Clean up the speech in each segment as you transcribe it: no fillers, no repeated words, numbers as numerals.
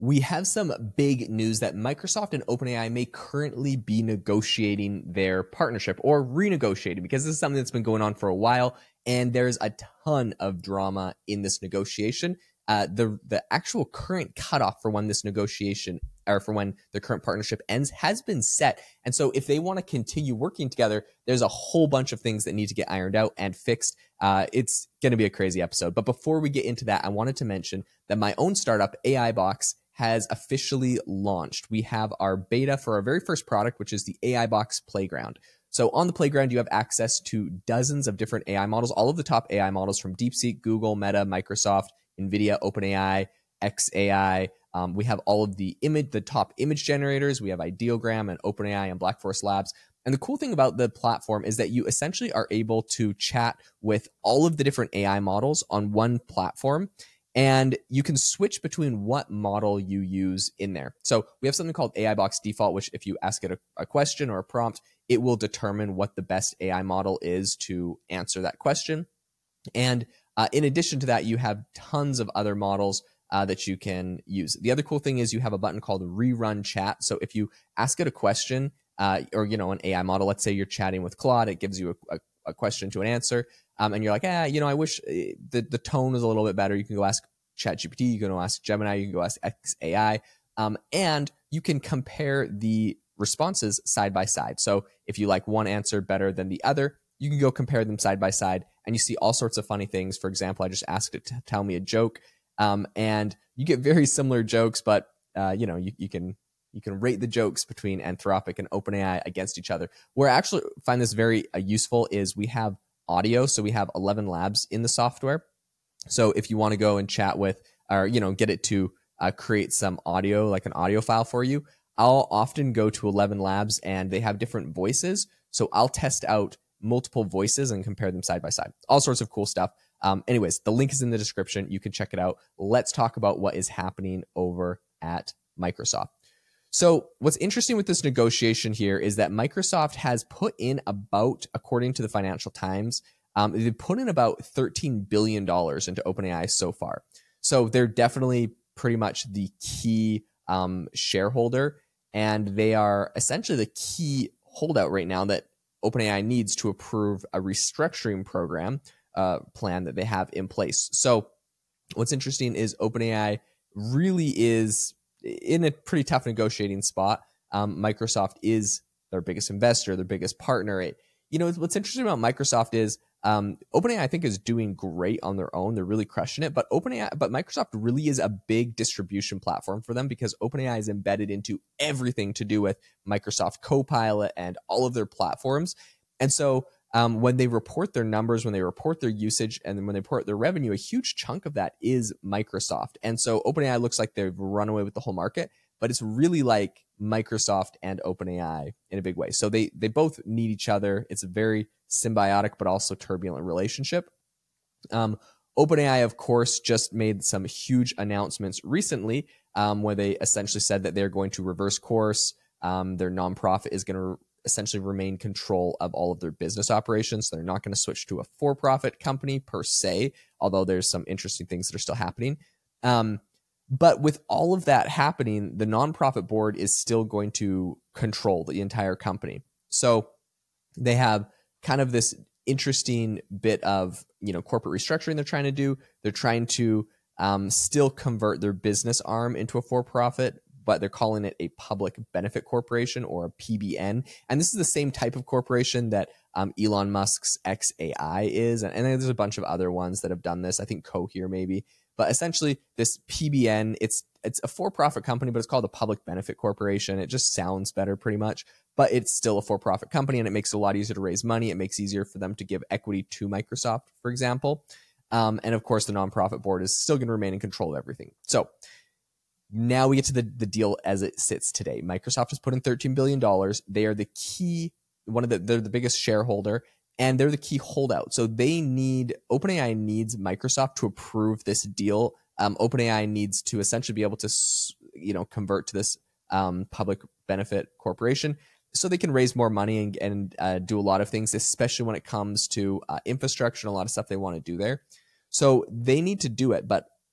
We have some big news that Microsoft and OpenAI may currently be negotiating their partnership or renegotiating, because this is something that's been going on for a while, and there's a ton of drama in this negotiation. The actual current cutoff for when this negotiation or for when the current partnership ends has been set. And so if they want to continue working together, there's a whole bunch of things that need to get ironed out and fixed. It's going to be a crazy episode. But before we get into that, I wanted to mention that my own startup, AI Box, has officially launched. We have our beta for our very first product, which is the AI Box Playground. So on the Playground, you have access to dozens of different AI models, all of the top AI models from DeepSeek, Google, Meta, Microsoft, NVIDIA, OpenAI, xAI. We have all of the top image generators. We have Ideogram and OpenAI and Black Forest Labs. And the cool thing about the platform is that you essentially are able to chat with all of the different AI models on one platform. And you can switch between what model you use in there. So we have something called AI Box Default, which if you ask it a question or a prompt, it will determine what the best AI model is to answer that question. And in addition to that, you have tons of other models that you can use. The other cool thing is you have a button called Rerun Chat. So if you ask it a question or, an AI model, let's say you're chatting with Claude, it gives you a question to an answer. And you're like, I wish the tone was a little bit better. You can go ask ChatGPT, you can go ask Gemini, you can go ask xAI, and you can compare the responses side by side. So if you like one answer better than the other, you can go compare them side by side, and you see all sorts of funny things. For example, I just asked it to tell me a joke, and you get very similar jokes, but you can rate the jokes between Anthropic and OpenAI against each other. Where I actually find this very useful is we have audio. So we have 11 Labs in the software. So if you want to go and chat with or, get it to create some audio, like an audio file for you, I'll often go to 11 Labs and they have different voices. So I'll test out multiple voices and compare them side by side. All sorts of cool stuff. Anyways, the link is in the description. You can check it out. Let's talk about what is happening over at Microsoft. So what's interesting with this negotiation here is that Microsoft has put in about, according to the Financial Times, they've put in about $13 billion into OpenAI so far. So they're definitely pretty much the key shareholder, and they are essentially the key holdout right now that OpenAI needs to approve a restructuring program plan that they have in place. So what's interesting is OpenAI really is in a pretty tough negotiating spot. Microsoft is their biggest investor, their biggest partner. What's interesting about Microsoft is OpenAI, I think, is doing great on their own. They're really crushing it. But Microsoft really is a big distribution platform for them because OpenAI is embedded into everything to do with Microsoft Copilot and all of their platforms. And so when they report their numbers, when they report their usage, and then when they report their revenue, a huge chunk of that is Microsoft. And so OpenAI looks like they've run away with the whole market, but it's really like Microsoft and OpenAI in a big way. So they both need each other. It's a very symbiotic but also turbulent relationship. OpenAI, of course, just made some huge announcements recently where they essentially said that they're going to reverse course. Their nonprofit is going to essentially remain control of all of their business operations. So they're not going to switch to a for-profit company per se, although there's some interesting things that are still happening. But with all of that happening, the nonprofit board is still going to control the entire company. So they have kind of this interesting bit of, corporate restructuring they're trying to do. They're trying to still convert their business arm into a for-profit, but they're calling it a public benefit corporation or a PBN. And this is the same type of corporation that Elon Musk's xAI is. And there's a bunch of other ones that have done this. I think Cohere maybe. But essentially, this PBN, it's a for-profit company, but it's called a public benefit corporation. It just sounds better pretty much. But it's still a for-profit company, and it makes it a lot easier to raise money. It makes it easier for them to give equity to Microsoft, for example. And of course, the nonprofit board is still going to remain in control of everything. So now we get to the deal as it sits today. Microsoft has put in $13 billion. They are the key, they're the biggest shareholder, and they're the key holdout. So OpenAI needs Microsoft to approve this deal. OpenAI needs to essentially be able to, convert to this public benefit corporation so they can raise more money and do a lot of things, especially when it comes to infrastructure and a lot of stuff they want to do there. So they need to do it, but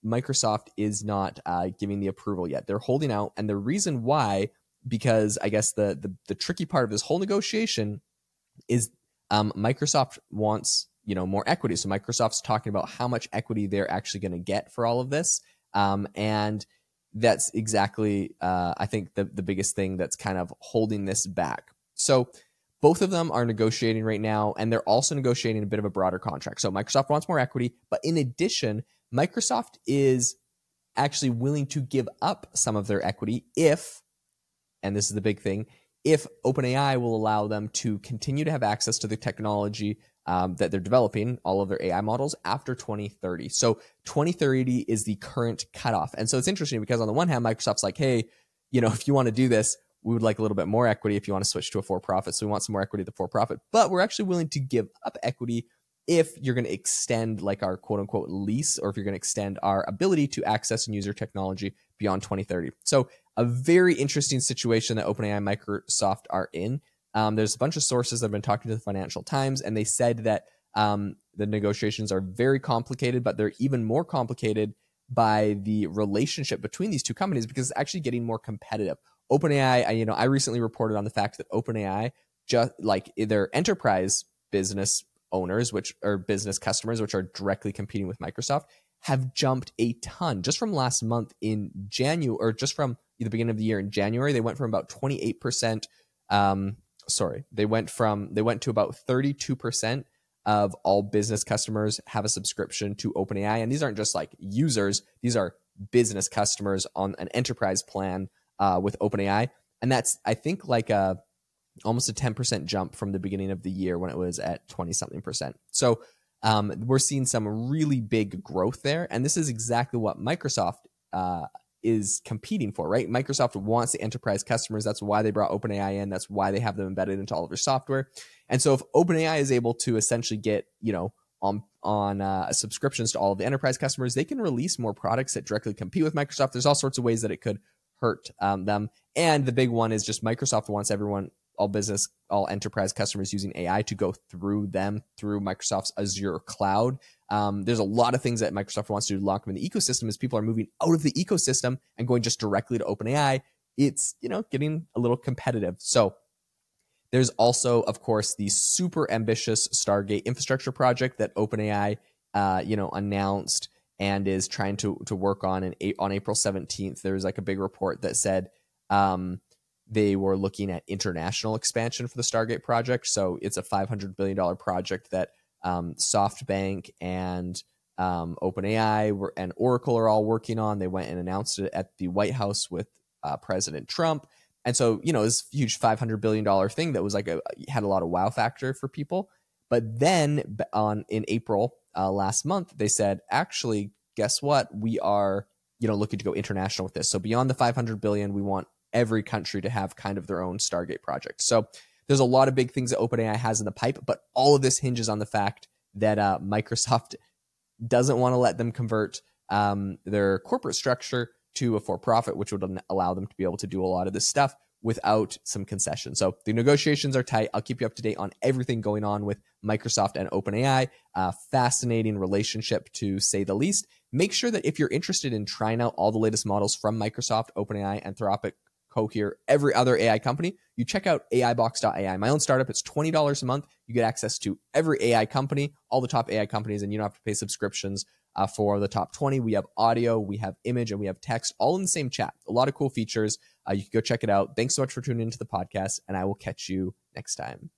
Microsoft is not giving the approval yet. They're holding out, and the reason why, because I guess the tricky part of this whole negotiation is Microsoft wants more equity. So Microsoft's talking about how much equity they're actually going to get for all of this, and that's exactly I think the biggest thing that's kind of holding this back. So both of them are negotiating right now, and they're also negotiating a bit of a broader contract. So Microsoft wants more equity, but in addition, Microsoft is actually willing to give up some of their equity if, and this is the big thing, if OpenAI will allow them to continue to have access to the technology that they're developing, all of their AI models, after 2030. So 2030 is the current cutoff. And so it's interesting because on the one hand, Microsoft's like, hey, if you want to do this, we would like a little bit more equity if you want to switch to a for-profit. So we want some more equity at the for-profit, but we're actually willing to give up equity if you're going to extend like our quote unquote lease, or if you're going to extend our ability to access and use your technology beyond 2030. So a very interesting situation that OpenAI and Microsoft are in. There's a bunch of sources that have been talking to the Financial Times, and they said that the negotiations are very complicated, but they're even more complicated by the relationship between these two companies because it's actually getting more competitive. OpenAI, I recently reported on the fact that OpenAI, just like their enterprise business owners, which are business customers, which are directly competing with Microsoft, have jumped a ton just from last month in January, or just from the beginning of the year in January. They went from about 28%. They went to about 32% of all business customers have a subscription to OpenAI. And these aren't just like users, these are business customers on an enterprise plan with OpenAI. And that's, I think, like almost a 10% jump from the beginning of the year when it was at 20-something%. So we're seeing some really big growth there. And this is exactly what Microsoft is competing for, right? Microsoft wants the enterprise customers. That's why they brought OpenAI in. That's why they have them embedded into all of their software. And so if OpenAI is able to essentially get, on subscriptions to all of the enterprise customers, they can release more products that directly compete with Microsoft. There's all sorts of ways that it could hurt them. And the big one is just Microsoft wants everyone, all enterprise customers using AI to go through Microsoft's Azure cloud. There's a lot of things that Microsoft wants to do to lock them in the ecosystem. As people are moving out of the ecosystem and going just directly to OpenAI, it's, getting a little competitive. So there's also, of course, the super ambitious Stargate infrastructure project that OpenAI, announced and is trying to work on on April 17th. There's like a big report that said, they were looking at international expansion for the Stargate project. So it's a $500 billion project that SoftBank and OpenAI and Oracle are all working on. They went and announced it at the White House with President Trump. And so, this huge $500 billion thing that was had a lot of wow factor for people. But then in April last month, they said, actually, guess what? We are, looking to go international with this. So beyond the $500 billion, we want every country to have kind of their own Stargate project. So there's a lot of big things that OpenAI has in the pipe, but all of this hinges on the fact that Microsoft doesn't want to let them convert their corporate structure to a for-profit, which would allow them to be able to do a lot of this stuff without some concession. So the negotiations are tight. I'll keep you up to date on everything going on with Microsoft and OpenAI. Fascinating relationship, to say the least. Make sure that if you're interested in trying out all the latest models from Microsoft, OpenAI, Anthropic, Cohere, every other AI company, you check out AIbox.ai. My own startup, it's $20 a month. You get access to every AI company, all the top AI companies, and you don't have to pay subscriptions for the top 20. We have audio, we have image, and we have text, all in the same chat. A lot of cool features. You can go check it out. Thanks so much for tuning into the podcast, and I will catch you next time.